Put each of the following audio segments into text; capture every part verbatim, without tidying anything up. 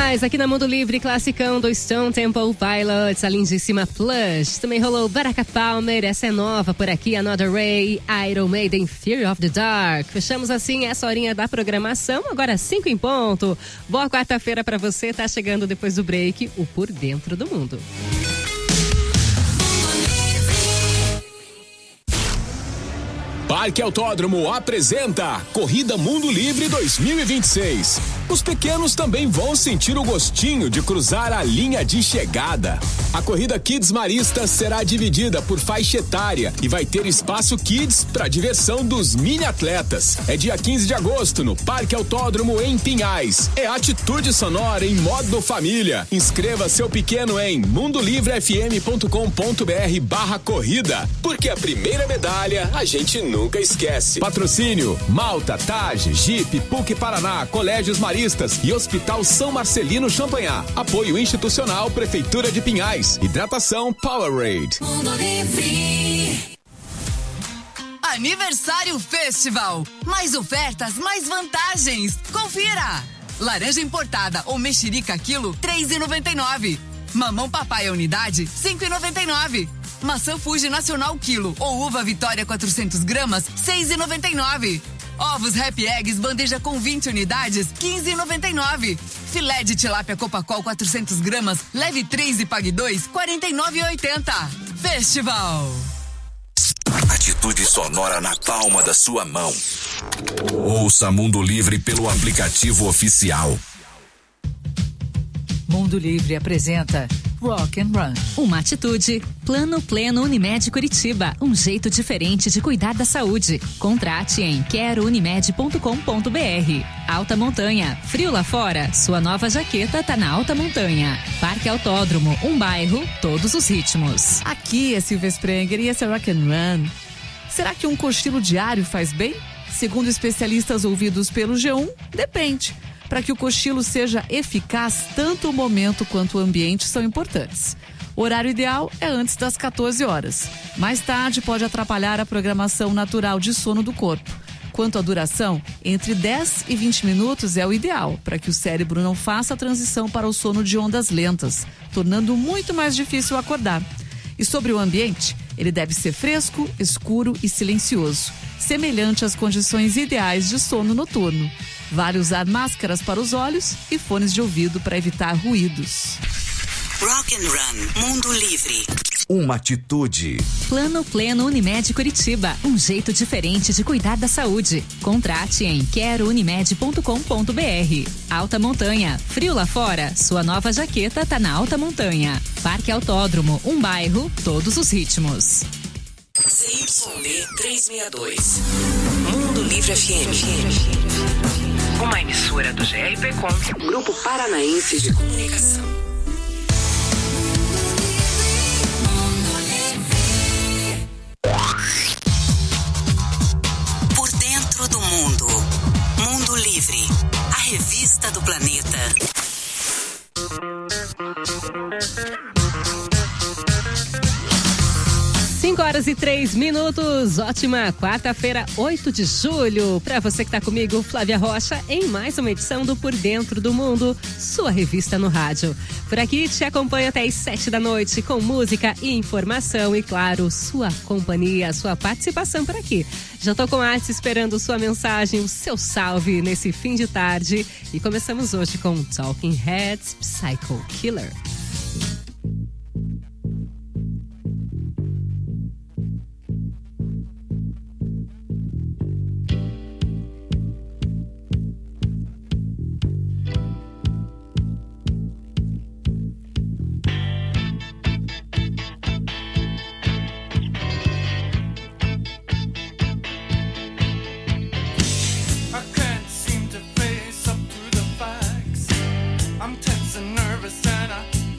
mais aqui na Mundo Livre, classicão do Stone Temple Pilots, a lindíssima Plush. Também rolou Baraka Palmer, essa é nova por aqui, Another Ray, Iron Maiden, Fear of the Dark. Fechamos assim essa horinha da programação, agora cinco em ponto. Boa quarta-feira pra você, tá chegando depois do break, o Por Dentro do Mundo. Parque Autódromo apresenta Corrida Mundo Livre dois mil e vinte e seis. Os pequenos também vão sentir o gostinho de cruzar a linha de chegada. A corrida Kids Marista será dividida por faixa etária e vai ter espaço Kids para diversão dos mini atletas. É dia quinze de agosto no Parque Autódromo em Pinhais. É atitude sonora em modo família. Inscreva seu pequeno em mundolivrefm.com.br barra corrida, porque a primeira medalha a gente nunca esquece. Patrocínio Malta, Tage, Jeep, P U C Paraná, Colégios Maristas e Hospital São Marcelino Champanhar. Apoio institucional Prefeitura de Pinhais. Hidratação Powerade. Aniversário Festival. Mais ofertas, mais vantagens. Confira. Laranja importada ou mexerica quilo, três reais e noventa e nove centavos. Mamão papai unidade, cinco reais e noventa e nove centavos. Maçã Fuji Nacional quilo ou uva Vitória quatrocentas gramas, seis reais e noventa e nove centavos. Ovos Happy Eggs bandeja com vinte unidades, quinze reais e noventa e nove centavos. Filé de tilápia Copacol quatrocentas gramas, leve três e pague dois, quarenta e nove reais e oitenta centavos. Festival. Atitude sonora na palma da sua mão. Ouça Mundo Livre pelo aplicativo oficial. Mundo Livre apresenta Rock and Run. Uma atitude. Plano Pleno Unimed Curitiba. Um jeito diferente de cuidar da saúde. Contrate em quero unimed ponto com ponto br. Alta Montanha. Frio lá fora? Sua nova jaqueta tá na Alta Montanha. Parque Autódromo. Um bairro, todos os ritmos. Aqui é Silvia Sprenger e esse é Rock and Run. Será que um cochilo diário faz bem? Segundo especialistas ouvidos pelo G um, depende. Para que o cochilo seja eficaz, tanto o momento quanto o ambiente são importantes. O horário ideal é antes das quatorze horas. Mais tarde pode atrapalhar a programação natural de sono do corpo. Quanto à duração, entre dez e vinte minutos é o ideal, para que o cérebro não faça a transição para o sono de ondas lentas, tornando muito mais difícil acordar. E sobre o ambiente, ele deve ser fresco, escuro e silencioso, semelhante às condições ideais de sono noturno. Vale usar máscaras para os olhos e fones de ouvido para evitar ruídos. Rock and Run, Mundo Livre. Uma atitude. Plano Pleno Unimed Curitiba. Um jeito diferente de cuidar da saúde. Contrate em quero unimed ponto com ponto br. Alta Montanha. Frio lá fora? Sua nova jaqueta tá na Alta Montanha. Parque Autódromo. Um bairro, todos os ritmos. C Y B trezentos e sessenta e dois. Mundo Livre F M. Uma emissora do G R P Com, Grupo Paranaense de Comunicação. Por dentro do mundo. Mundo Livre. A revista do planeta. cinco horas e três minutos, ótima quarta-feira, oito de julho. Para você que tá comigo, Flávia Rocha, em mais uma edição do Por Dentro do Mundo, sua revista no rádio. Por aqui te acompanho até às sete da noite com música e informação e, claro, sua companhia, sua participação por aqui. Já tô com a arte esperando sua mensagem, o seu salve nesse fim de tarde. E começamos hoje com Talking Heads, Psycho Killer. I'm tense and nervous and I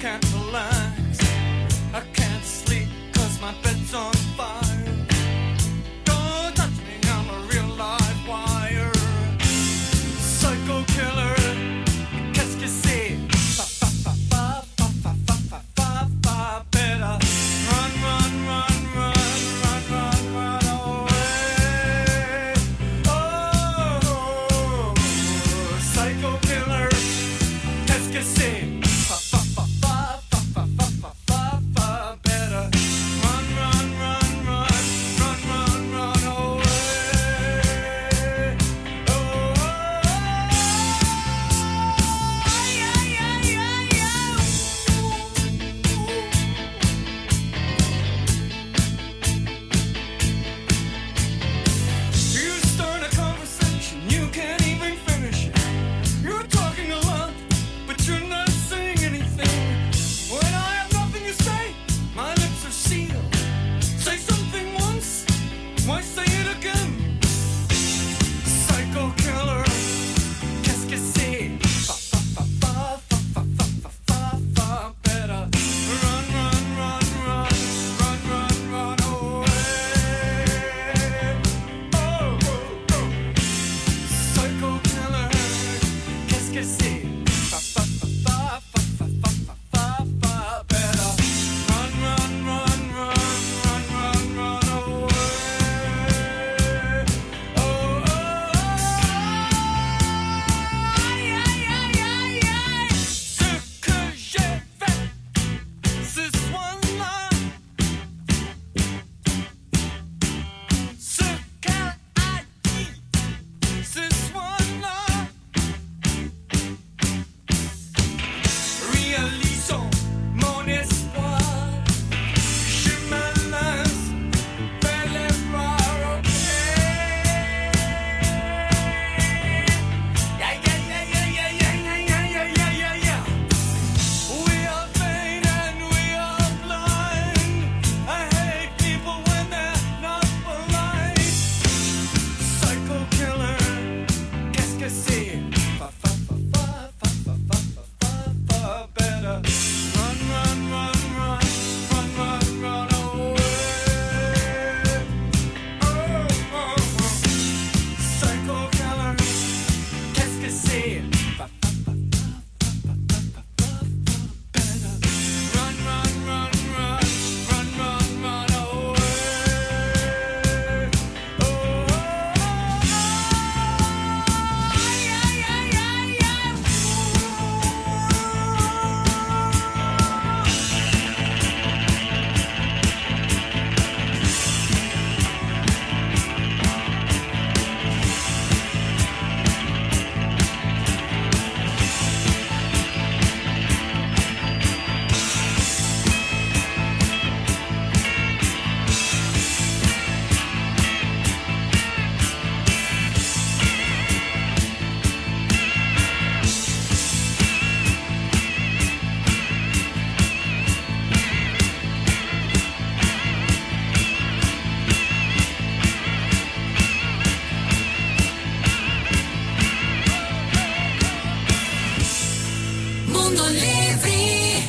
Mundo Livre.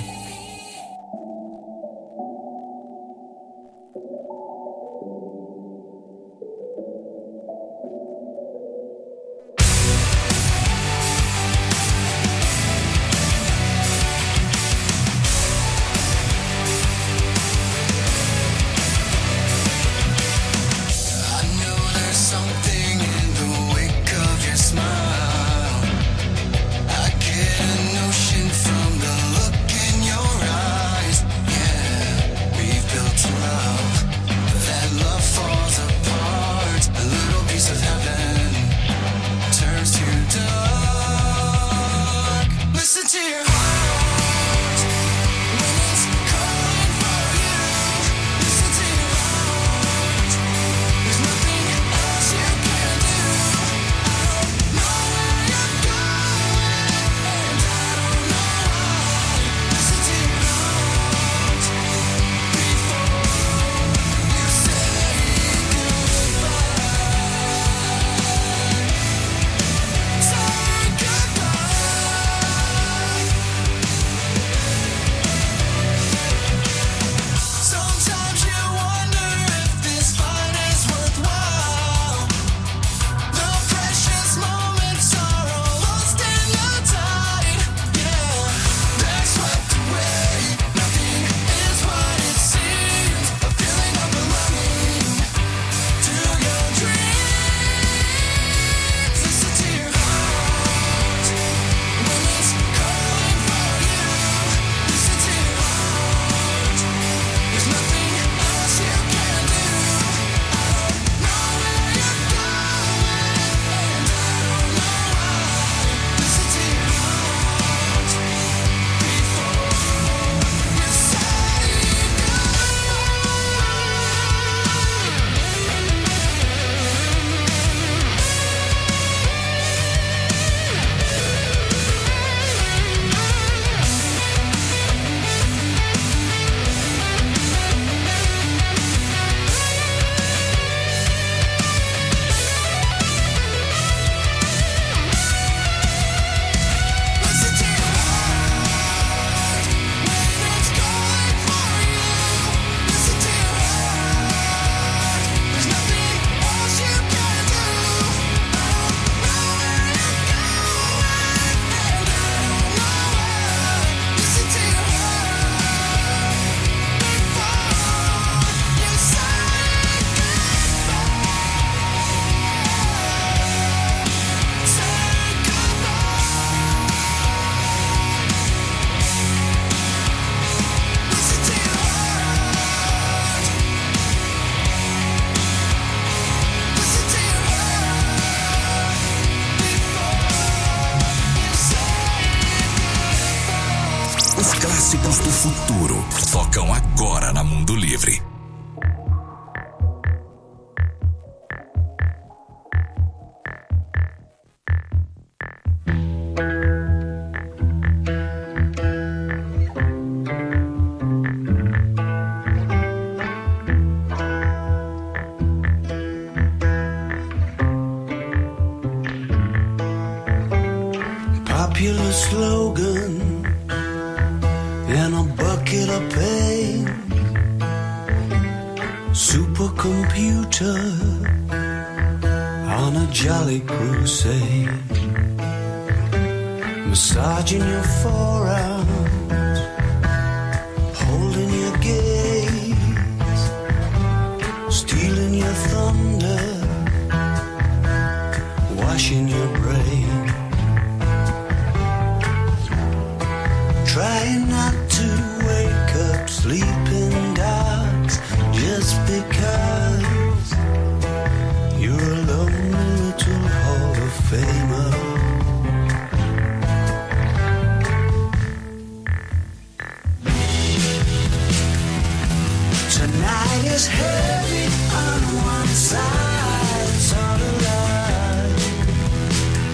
Clássicos do futuro tocam agora na Mundo Livre. Popular slogan in a bucket of pain. Supercomputer on a jolly crusade. Massaging your forearms, holding your gaze, stealing your thunder, washing your brain. Try not to wake up sleeping dogs just because you're a lonely little Hall of Famer. Tonight is heavy on one side, it's all alive.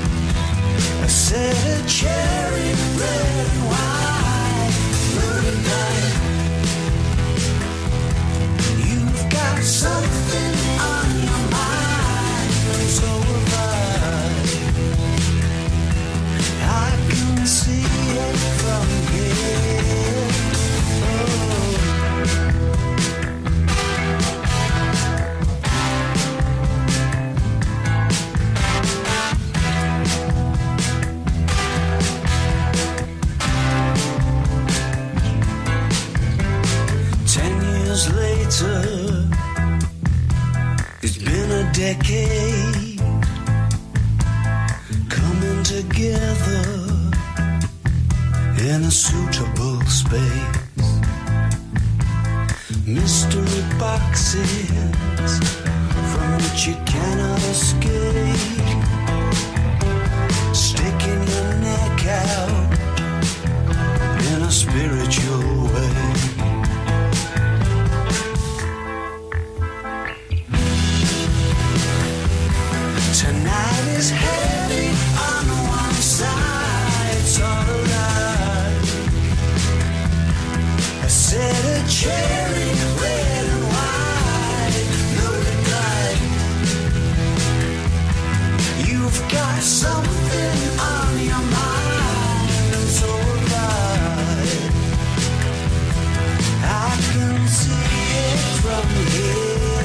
space. Mystery boxes from which you cannot escape. Sticking your neck out in a spiritual way. Tonight is heavy on one side, it's all a lie. I said a cherry, red and white, loaded light. You've got something on your mind, and so have I. I can see it from here.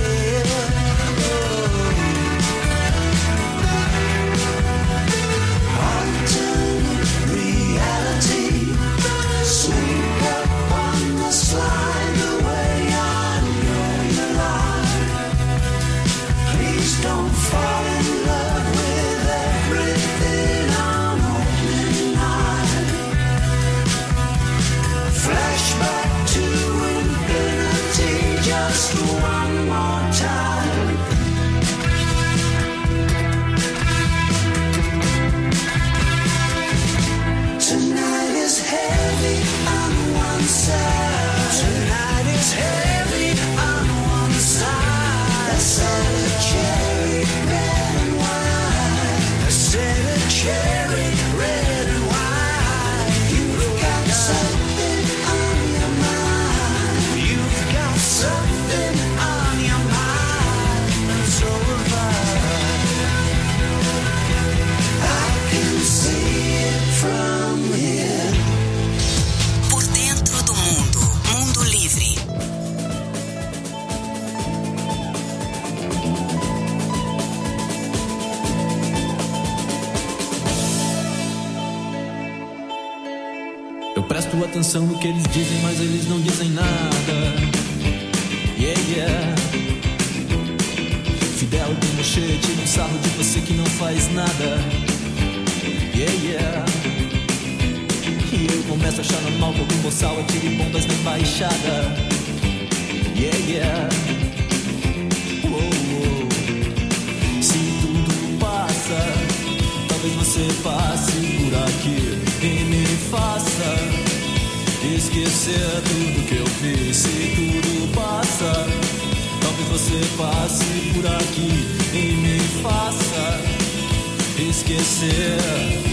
Slide away, I know you lie. Please don't fall in love with everything on opening night. Flashback to infinity, just one more time. Tonight is heavy on one side. Tonight is heavy on one side. I said a cherry, red and white. I said a cherry, red and white. You've got something on your mind. You've got something on your mind, and so have I. I can see it from here. Por dentro do mundo. Mundo Livre. Eu presto atenção no que eles dizem, mas eles não dizem nada. Yeah, yeah. Fidel e Pinochet tiram um sarro de você que não faz nada. Yeah, yeah. E eu começo a achar normal que algum boçal atire bombas na embaixada. Yeah, yeah. Uou, uou. Se tudo passa, talvez você passe por aqui e me faça esquecer tudo que eu fiz. Se tudo passa, talvez você passe por aqui e me faça esquecer.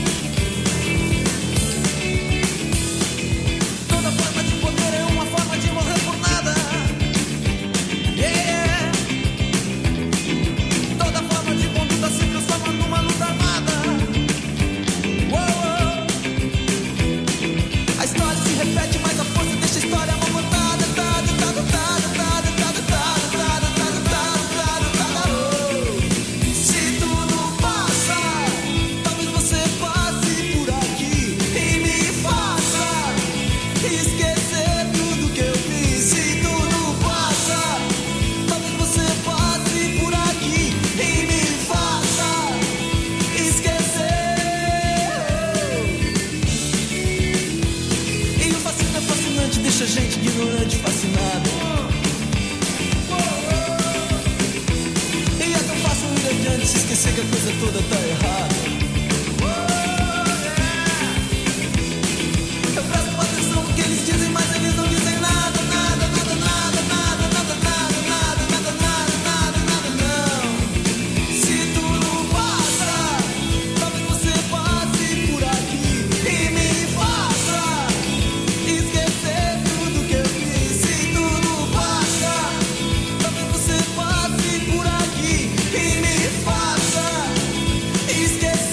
Esquecer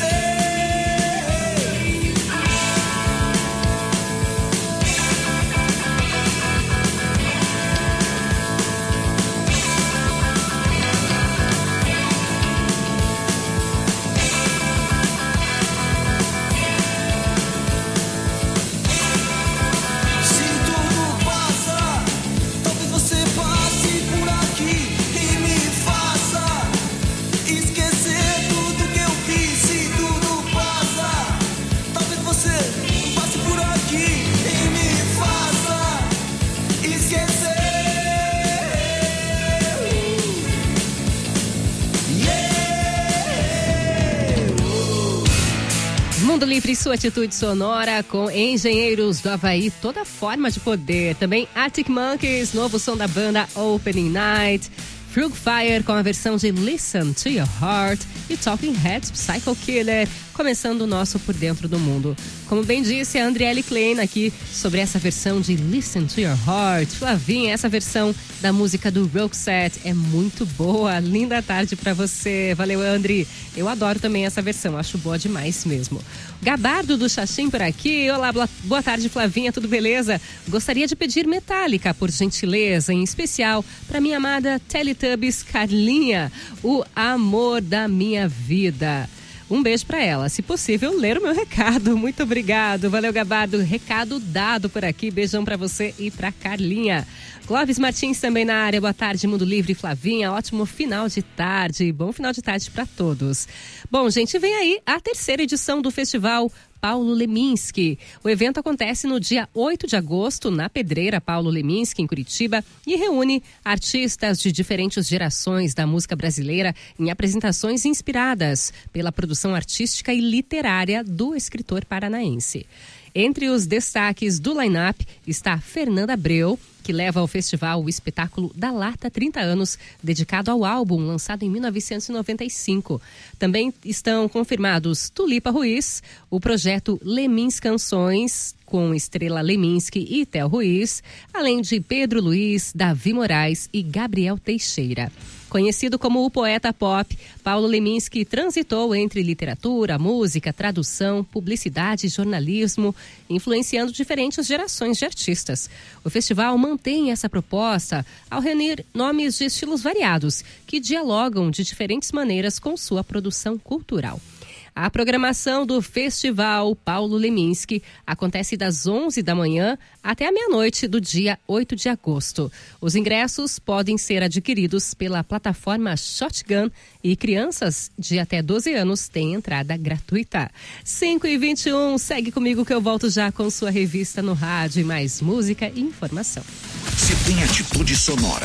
Mundo Livre, sua atitude sonora com Engenheiros do Havaí, toda forma de poder. Também Arctic Monkeys, novo som da banda Opening Night. Frog Fire com a versão de Listen to Your Heart e Talking Heads, Psycho Killer, começando o nosso Por Dentro do Mundo. Como bem disse a Andriele Klein aqui sobre essa versão de Listen to Your Heart. Flavinha, essa versão da música do Roxette é muito boa. Linda tarde pra você. Valeu, Andri. Eu adoro também essa versão, acho boa demais mesmo. Gabardo do Xaxim por aqui. Olá, boa tarde, Flavinha, tudo beleza? Gostaria de pedir Metallica, por gentileza, em especial para minha amada Teletubbies Carlinha, o amor da minha vida. Um beijo para ela. Se possível, ler o meu recado. Muito obrigado. Valeu, Gabardo. Recado dado por aqui. Beijão para você e para Carlinha. Clóvis Martins também na área. Boa tarde, Mundo Livre, Flavinha. Ótimo final de tarde. Bom final de tarde para todos. Bom, gente, vem aí a terceira edição do Festival Paulo Leminski. O evento acontece no dia oito de agosto, na Pedreira Paulo Leminski, em Curitiba, e reúne artistas de diferentes gerações da música brasileira em apresentações inspiradas pela produção artística e literária do escritor paranaense. Entre os destaques do line-up está Fernanda Abreu, que leva ao festival o espetáculo Da Lata trinta anos, dedicado ao álbum lançado em mil novecentos e noventa e cinco. Também estão confirmados Tulipa Ruiz, o projeto Lemins Canções, com Estrela Leminski e Theo Ruiz, além de Pedro Luiz, Davi Moraes e Gabriel Teixeira. Conhecido como o poeta pop, Paulo Leminski transitou entre literatura, música, tradução, publicidade e jornalismo, influenciando diferentes gerações de artistas. O festival mantém essa proposta ao reunir nomes de estilos variados, que dialogam de diferentes maneiras com sua produção cultural. A programação do Festival Paulo Leminski acontece das onze da manhã até a meia-noite do dia oito de agosto. Os ingressos podem ser adquiridos pela plataforma Shotgun e crianças de até doze anos têm entrada gratuita. cinco e vinte e um, segue comigo que eu volto já com sua revista no rádio e mais música e informação. Se tem atitude sonora.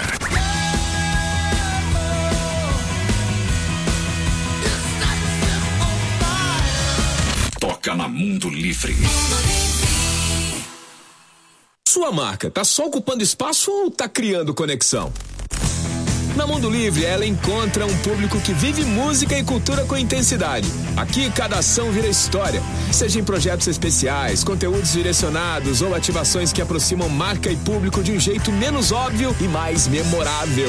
Toca na Mundo Livre. Sua marca tá só ocupando espaço ou tá criando conexão? Na Mundo Livre, ela encontra um público que vive música e cultura com intensidade. Aqui, cada ação vira história. Seja em projetos especiais, conteúdos direcionados ou ativações que aproximam marca e público de um jeito menos óbvio e mais memorável.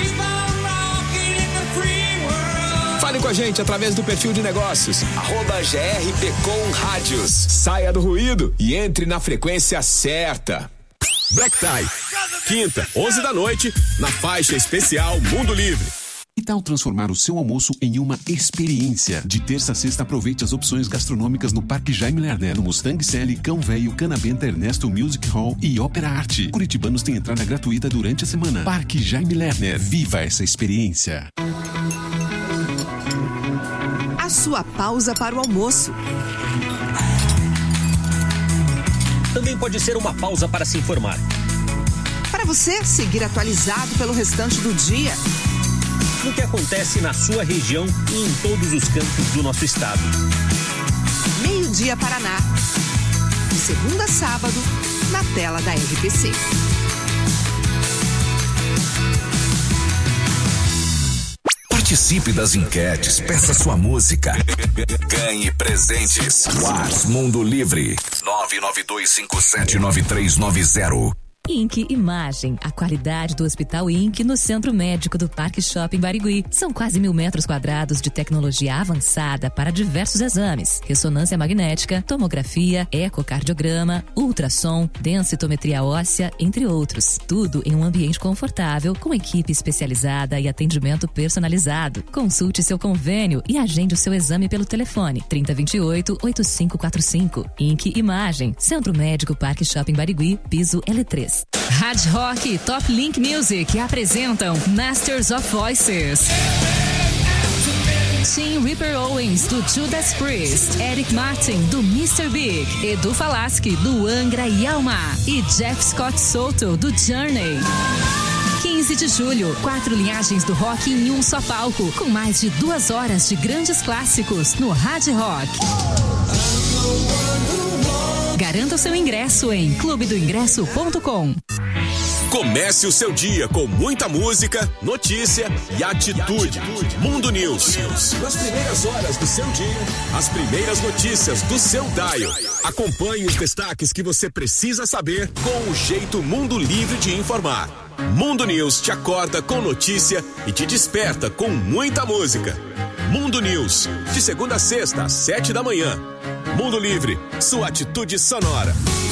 Fale com a gente através do perfil de negócios, arroba G R P com Rádios. Saia do ruído e entre na frequência certa. Black Tie, quinta, onze da noite, na faixa especial Mundo Livre. Que tal transformar o seu almoço em uma experiência? De terça a sexta, aproveite as opções gastronômicas no Parque Jaime Lerner, no Mustang Sally, Cão Velho, Canabenta, Ernesto Music Hall e Ópera Arte. Curitibanos têm entrada gratuita durante a semana. Parque Jaime Lerner, viva essa experiência. A sua pausa para o almoço. Também pode ser uma pausa para se informar. Para você seguir atualizado pelo restante do dia. O que acontece na sua região e em todos os cantos do nosso estado. Meio-dia Paraná. De segunda a sábado, na tela da R P C. Participe das enquetes, peça sua música. Ganhe presentes. WhatsApp Mundo Livre nove nove dois cinco sete nove três nove zero. Inc Imagem, a qualidade do Hospital Inc no Centro Médico do Parque Shopping Barigui. São quase mil metros quadrados de tecnologia avançada para diversos exames: ressonância magnética, tomografia, ecocardiograma, ultrassom, densitometria óssea, entre outros. Tudo em um ambiente confortável, com equipe especializada e atendimento personalizado. Consulte seu convênio e agende o seu exame pelo telefone trinta, vinte e oito, oitenta e cinco quarenta e cinco. Inc Imagem, Centro Médico Parque Shopping Barigui, piso L três. Hard Rock e Top Link Music apresentam Masters of Voices. Tim Ripper Owens, do Judas Priest, Eric Martin, do mister Big, Edu Falaschi, do Angra e Alma e Jeff Scott Soto, do Journey. quinze de julho, quatro linhagens do rock em um só palco, com mais de duas horas de grandes clássicos no Hard Rock. Garanta o seu ingresso em clube do ingresso ponto com. Comece o seu dia com muita música, notícia e atitude. Mundo News. Nas primeiras horas do seu dia, as primeiras notícias do seu dial. Acompanhe os destaques que você precisa saber com o jeito Mundo Livre de informar. Mundo News te acorda com notícia e te desperta com muita música. Mundo News, de segunda a sexta, às sete da manhã. Mundo Livre, sua atitude sonora.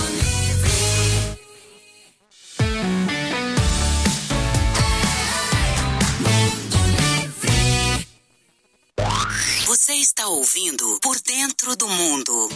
Você está ouvindo Por Dentro do Mundo.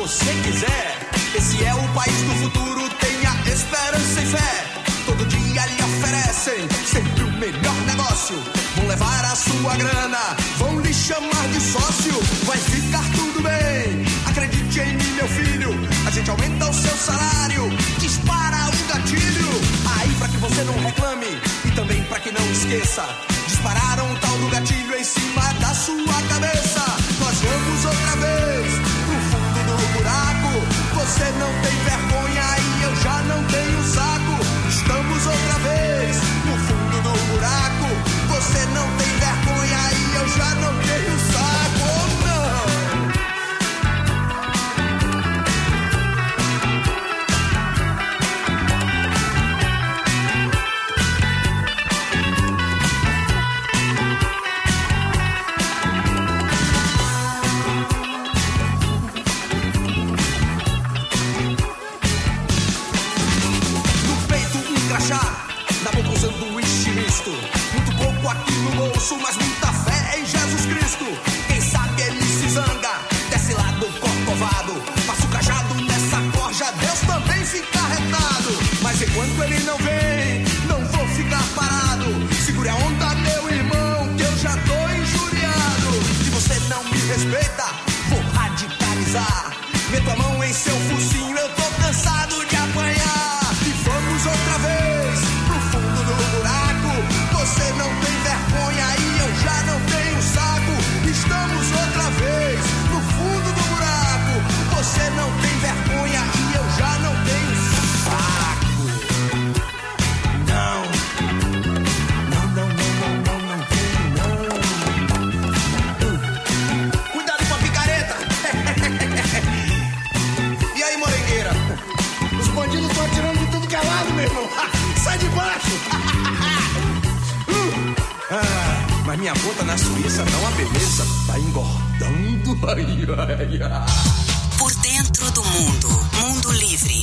você quiser. Esse é o país do futuro, tenha esperança e fé. Todo dia lhe oferecem sempre o melhor negócio. Vão levar a sua grana, vão lhe chamar de sócio. Vai ficar tudo bem, acredite em mim, meu filho. A gente aumenta o seu salário, dispara o gatilho. Aí pra que você não reclame e também pra que não esqueça, dispararam o tal do gatilho em cima da sua cabeça. Nós vamos outra vez pro fundo do buraco. Você não tem vergonha e eu já não tenho saco. Estamos outra vez no fundo do buraco. Você não tem vergonha e eu já não tenho saco. Oh, não! Na boca um sanduíche misto, muito pouco aqui no bolso, mas muita fé em Jesus Cristo. Quem sabe ele se zanga, desce lá do corcovado, passa o cajado nessa corja, Deus também fica retado. Mas enquanto ele não vem, não vou ficar parado. Segure a onda, meu irmão, que eu já tô injuriado. Se você não me respeita, vou radicalizar. Meto a mão em seu focinho, eu tô cansado de apanhar. E vamos outra vez pro fundo do buraco. Você não tem vergonha e eu já não tenho saco. Estamos outra vez no fundo do buraco. Você não tem vergonha e eu já não tenho saco. Não, não, não, não, não, não, não tenho não. Cuidado com a picareta. E aí, morengueira? Os bandidos estão atirando de tudo que é lado, meu irmão. Sai de baixo. uh. ah, mas minha conta na Suíça não, a beleza tá engordando. Ai, ai, ai. Por dentro do mundo, Mundo Livre.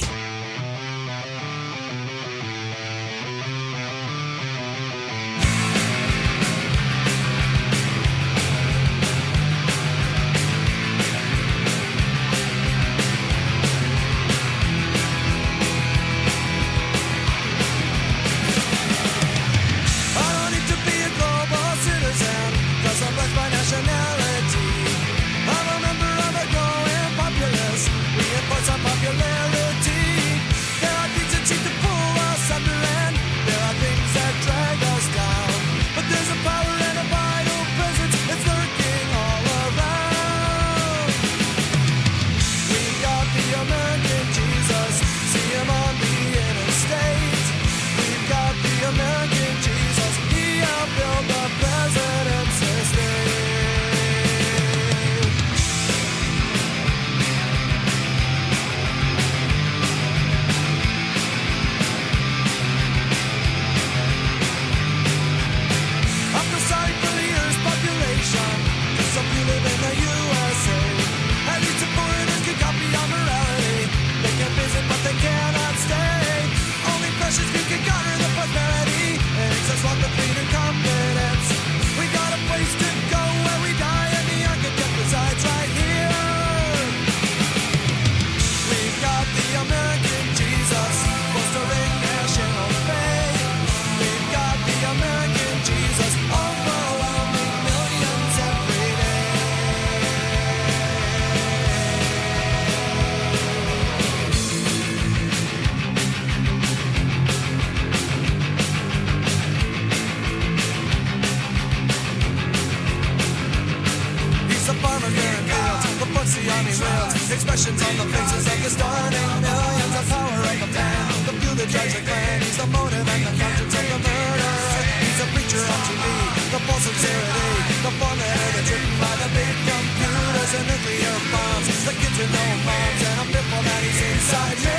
Expressions on the faces of the stunning millions. The power of the man, the fuel that drives the clan. He's the motive and the conscience of the murder. He's a preacher on T V, the false sincerity, the formula that's written by the big computers and nuclear bombs. The kids with no moms, and I'm fearful that he's inside me.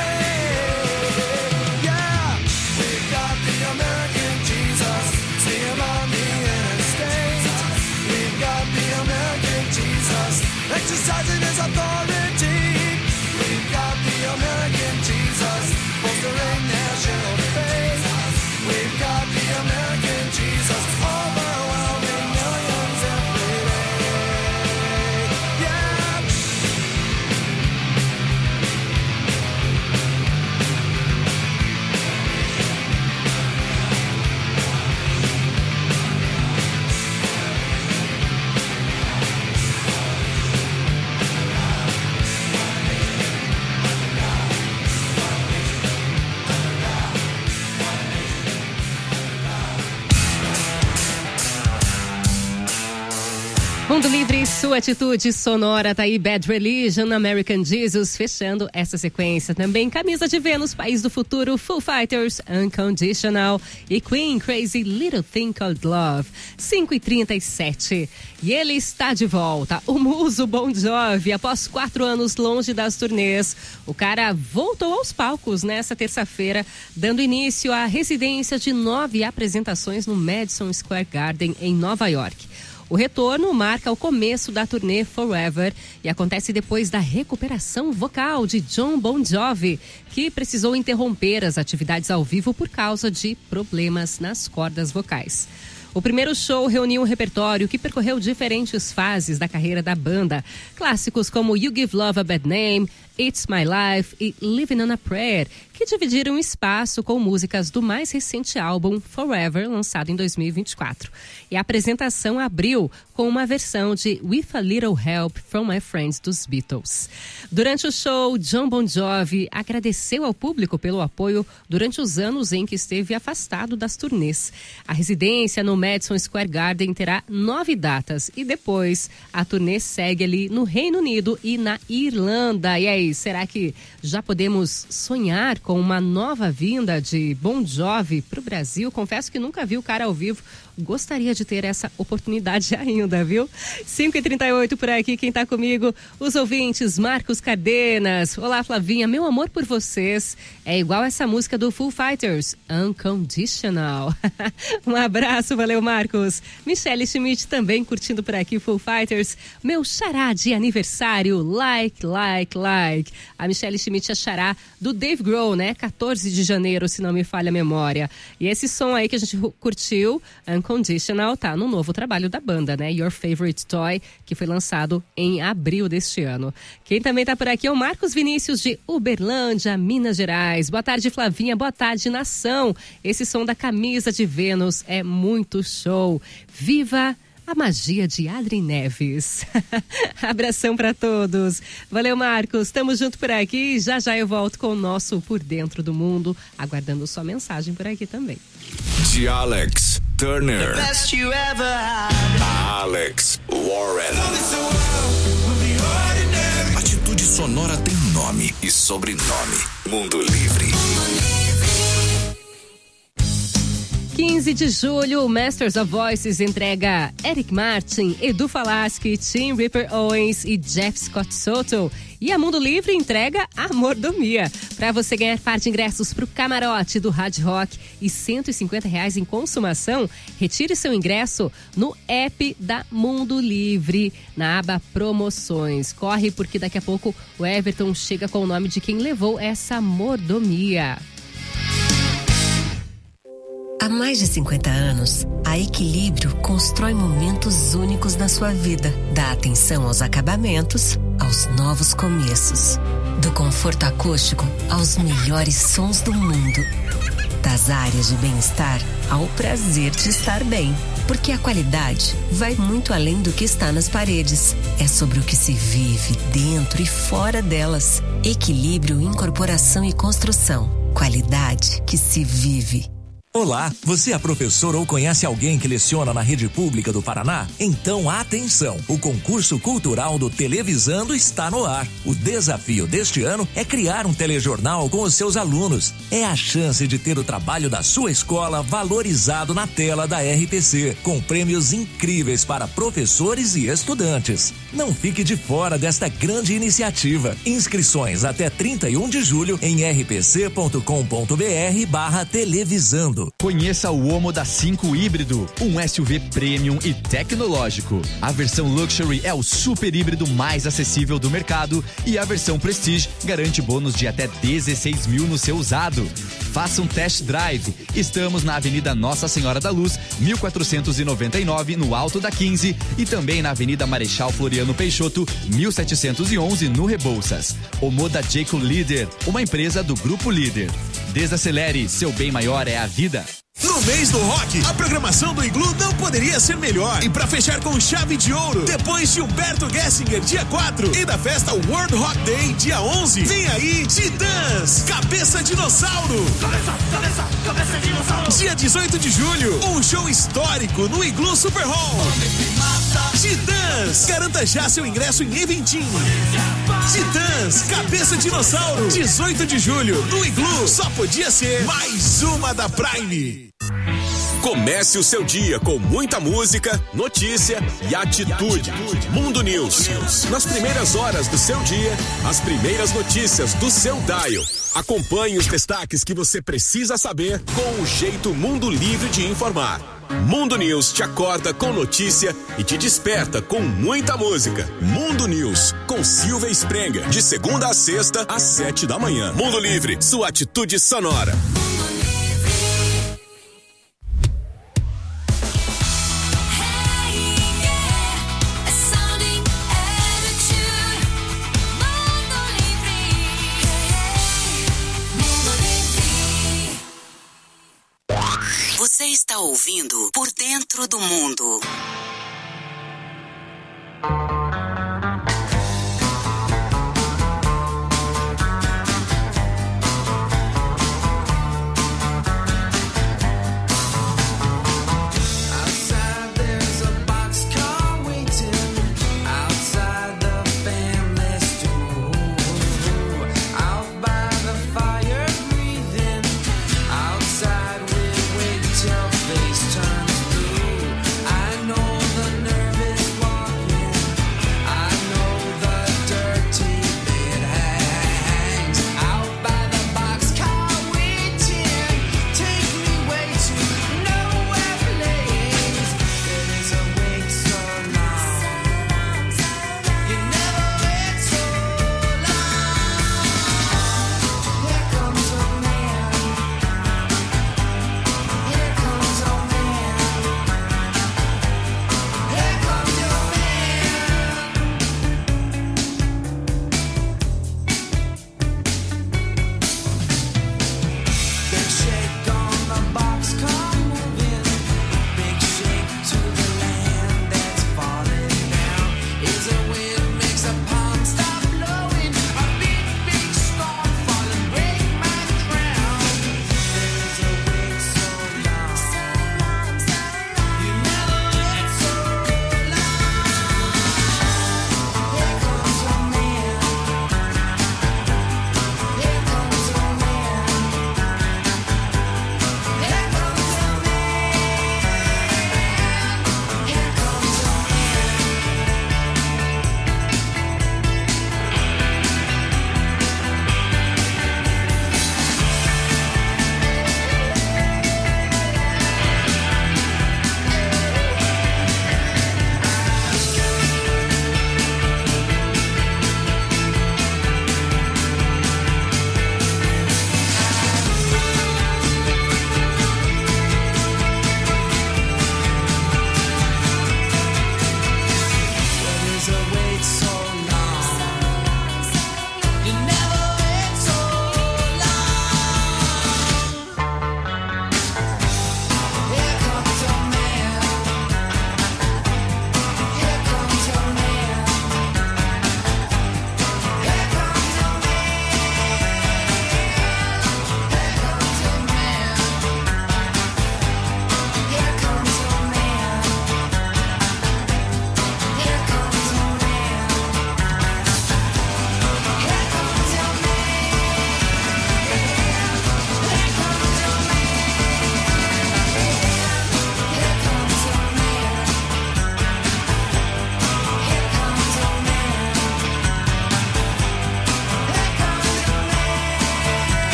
Yeah, we've got the American Jesus, see him on the interstate. We've got the American Jesus, exercising his authority. We've got the American Jesus, bolstering national faith. We've got the American Jesus, overwhelming millions every day. Yeah. sua atitude sonora, tá aí Bad Religion, American Jesus, fechando essa sequência. Também Camisa de Vênus, País do Futuro, Foo Fighters, Unconditional e Queen, Crazy Little Thing Called Love. cinco e trinta e sete. E ele está de volta, o muso Bon Jovi, após quatro anos longe das turnês. O cara voltou aos palcos nessa terça-feira, dando início à residência de nove apresentações no Madison Square Garden, em Nova York. O retorno marca o começo da turnê Forever e acontece depois da recuperação vocal de Jon Bon Jovi, que precisou interromper as atividades ao vivo por causa de problemas nas cordas vocais. O primeiro show reuniu um repertório que percorreu diferentes fases da carreira da banda. Clássicos como You Give Love a Bad Name, It's My Life e Living on a Prayer, que dividiram espaço com músicas do mais recente álbum Forever, lançado em dois mil e vinte e quatro. E a apresentação abriu com uma versão de With a Little Help from My Friends dos Beatles. Durante o show, Jon Bon Jovi agradeceu ao público pelo apoio durante os anos em que esteve afastado das turnês. A residência no Madison Square Garden terá nove datas e depois a turnê segue ali no Reino Unido e na Irlanda. E aí, será que já podemos sonhar com uma nova vinda de Bon Jovi para o Brasil? Confesso que nunca vi o cara ao vivo. Gostaria de ter essa oportunidade ainda, viu? cinco e trinta e oito por aqui, quem tá comigo? Os ouvintes, Marcos Cardenas. Olá, Flavinha, meu amor por vocês é igual essa música do Foo Fighters, Unconditional. Um abraço, valeu, Marcos. Michele Schmidt também curtindo por aqui Foo Fighters. Meu xará de aniversário, like, like, like. A Michele Schmidt é xará do Dave Grohl, né? quatorze de janeiro, se não me falha a memória. E esse som aí que a gente curtiu, Unconditional, tá no novo trabalho da banda, né? Your Favorite Toy, que foi lançado em abril deste ano. Quem também tá por aqui é o Marcos Vinícius de Uberlândia, Minas Gerais. Boa tarde, Flavinha. Boa tarde, nação. Esse som da Camisa de Vênus é muito show. Viva a magia de Adri Neves. Abração pra todos. Valeu, Marcos. Tamo junto por aqui. Já já eu volto com o nosso Por Dentro do Mundo, aguardando sua mensagem por aqui também. De Alex Turner. Alex Warren. Atitude sonora tem nome e sobrenome. Mundo Livre. quinze de julho, o Masters of Voices entrega Eric Martin, Edu Falaschi, Tim Ripper Owens e Jeff Scott Soto. E a Mundo Livre entrega a Mordomia. Para você ganhar par de ingressos para o camarote do Hard Rock e cento e cinquenta reais em consumação, retire seu ingresso no app da Mundo Livre, na aba Promoções. Corre, porque daqui a pouco o Everton chega com o nome de quem levou essa mordomia. Há mais de cinquenta anos, a Equilíbrio constrói momentos únicos na sua vida. Dá atenção aos acabamentos, aos novos começos. Do conforto acústico aos melhores sons do mundo. Das áreas de bem-estar ao prazer de estar bem. Porque a qualidade vai muito além do que está nas paredes. É sobre o que se vive dentro e fora delas. Equilíbrio, incorporação e construção. Qualidade que se vive. Olá, você é professor ou conhece alguém que leciona na rede pública do Paraná? Então atenção, o concurso cultural do Televisando está no ar. O desafio deste ano é criar um telejornal com os seus alunos. É a chance de ter o trabalho da sua escola valorizado na tela da R P C, com prêmios incríveis para professores e estudantes. Não fique de fora desta grande iniciativa. Inscrições até trinta e um de julho em r p c ponto com ponto b r barra televisando. Conheça o Omo da cinco híbrido, um S U V premium e tecnológico. A versão Luxury é o super híbrido mais acessível do mercado e a versão Prestige garante bônus de até dezesseis mil no seu usado. Faça um test drive. Estamos na Avenida Nossa Senhora da Luz, mil quatrocentos e noventa e nove, no Alto da quinze, e também na Avenida Marechal Floriano Peixoto, mil setecentos e onze, no Rebouças. Omo da Jayco Líder, uma empresa do Grupo Líder. Desacelere, seu bem maior é a vida. No mês do rock, a programação do Iglu não poderia ser melhor. E pra fechar com chave de ouro, depois de Humberto Gessinger, dia quatro, e da festa World Rock Day, dia onze, vem aí Titãs, Cabeça Dinossauro. Cabeça, cabeça, cabeça dinossauro. Dia dezoito de julho, um show histórico no Iglu Super Hall. Titãs, garanta já seu ingresso em Eventim. Titãs, Cabeça Dinossauro, dezoito de julho, no Iglu. Só podia ser mais uma da Prime. Comece o seu dia com muita música, notícia e atitude. Mundo News. Nas primeiras horas do seu dia, as primeiras notícias do seu dial. Acompanhe os destaques que você precisa saber com o jeito Mundo Livre de informar. Mundo News te acorda com notícia e te desperta com muita música. Mundo News, com Silvia Sprenga, de segunda a sexta, às sete da manhã. Mundo Livre, sua atitude sonora. Você está ouvindo Por Dentro do Mundo. Face turns blue. I know the nerve is walking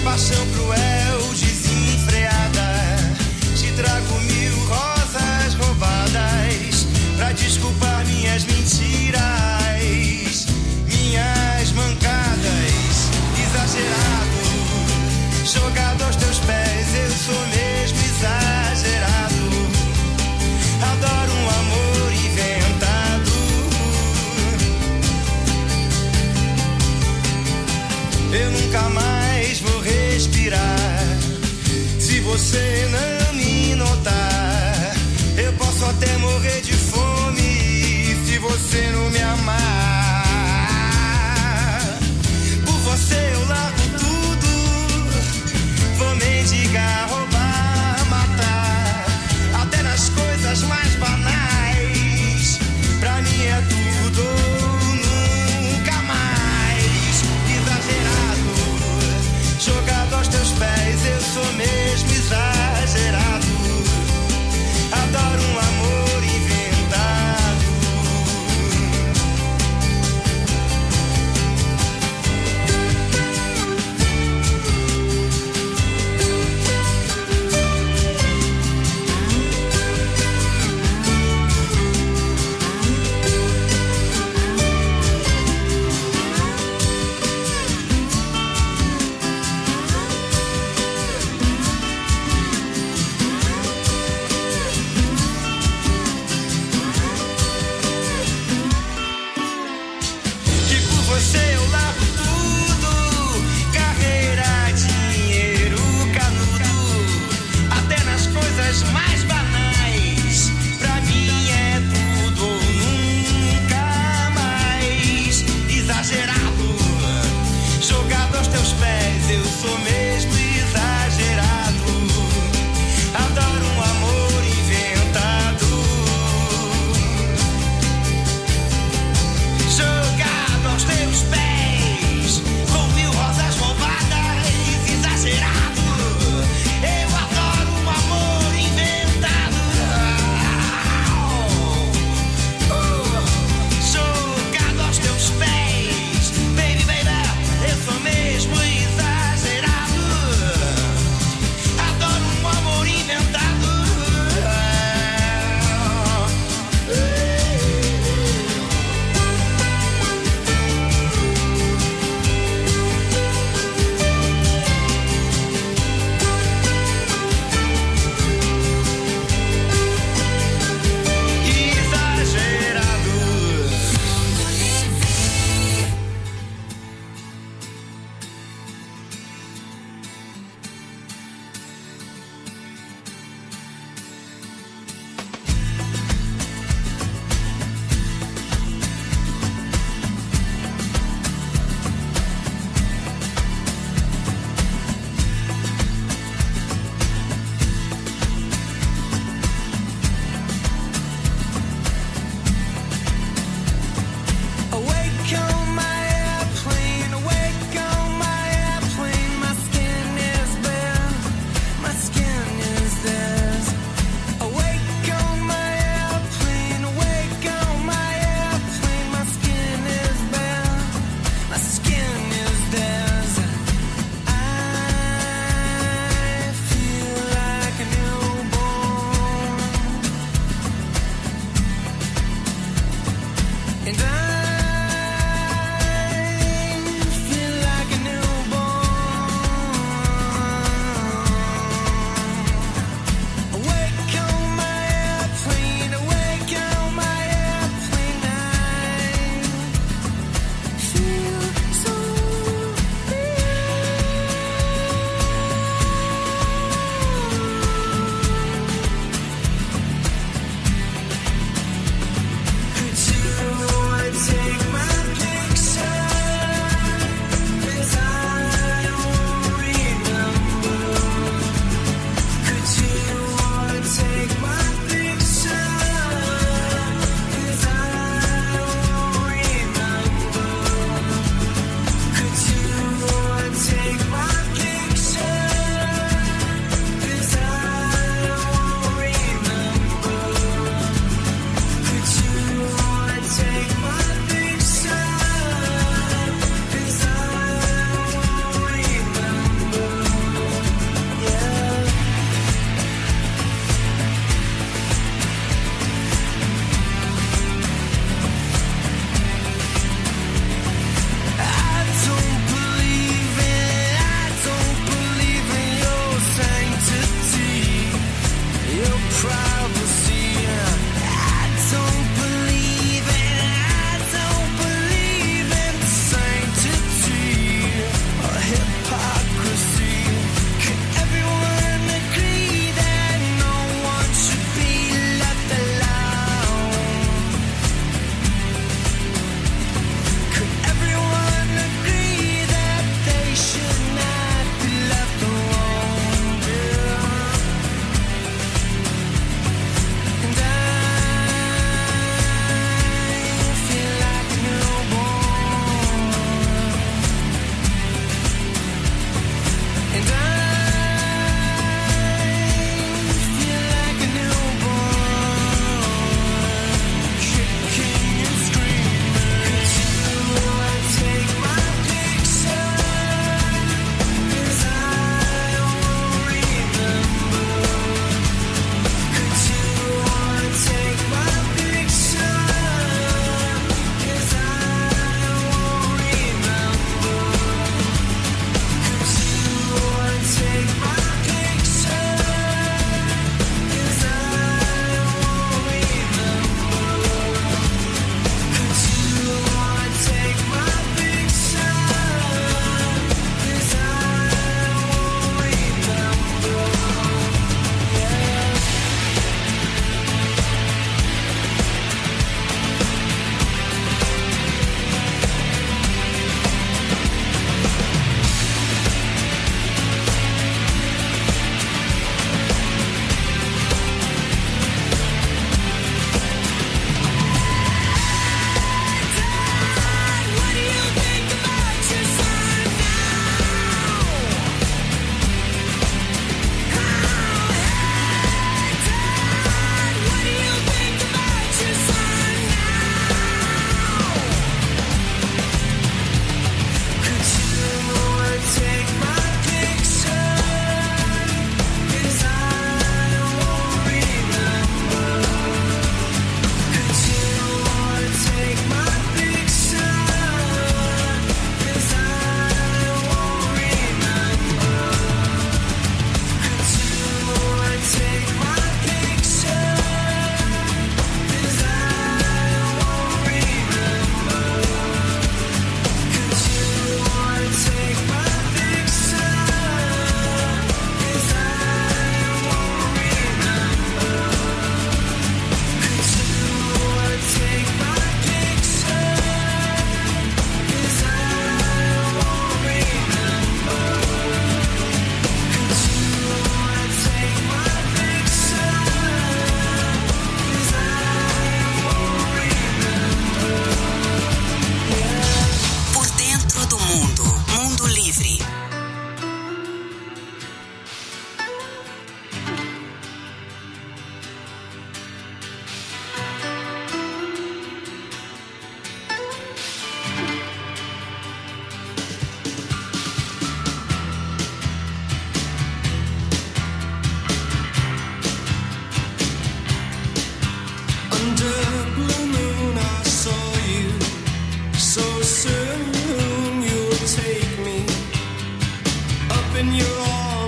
paixão cruel, desenfreada. Te trago mil rosas roubadas pra desculpar minhas mentiras, minhas mancadas. Exagerado, jogado aos teus pés, eu sou mesmo exagerado. Adoro um amor inventado. Eu nunca mais vou respirar se você não me notar. Eu posso até morrer de fome se você não me amar. Por você eu largo tudo, vou mendigar, roubar, matar, até nas coisas mais banais. Pra mim é tudo ou nunca mais. Exagerado, jogado aos teus pés, eu sou mesmo exagerado. Adoro um amor inventado.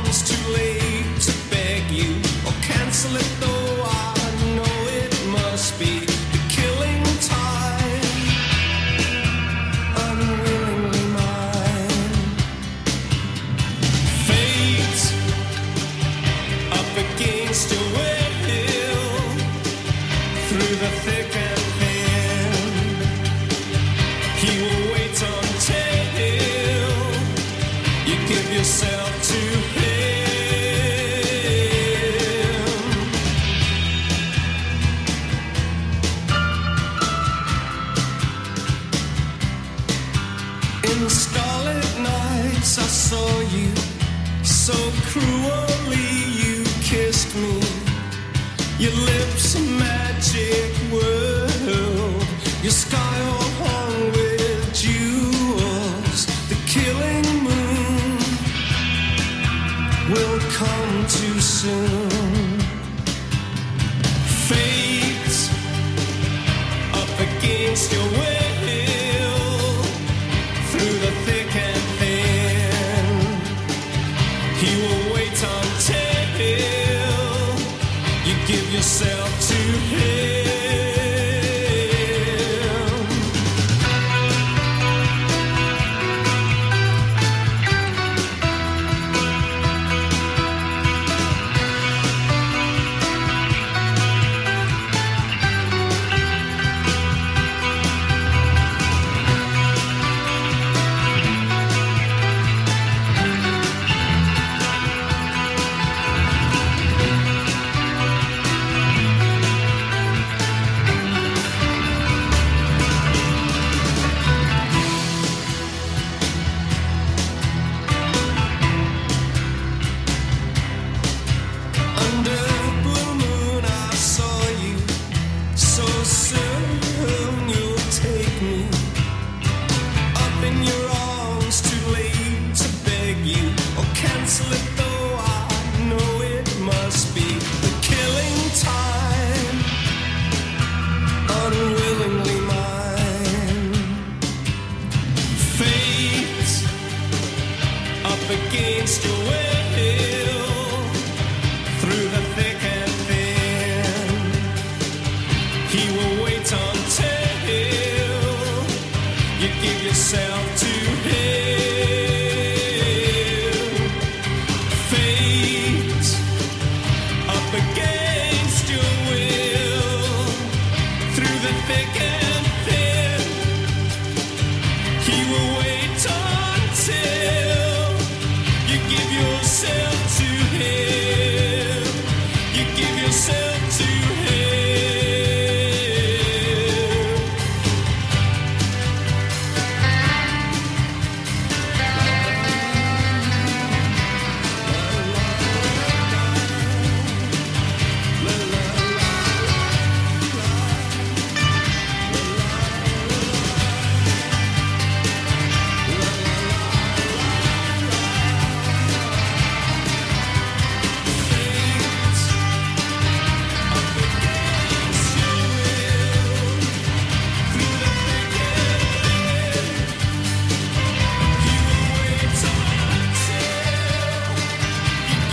it's too late to beg you or cancel it, though I know it must be the killing time. Unwillingly mine. Fate up against your will through the thick and thin. He will wait until you give yourself to him. In the starlit nights I saw you, so cruelly you kissed me. Your lips a magic world, your sky all hung with jewels. The killing moon will come too soon. Fate up against your will through the thick and thin. He will wait until you give yourself to him.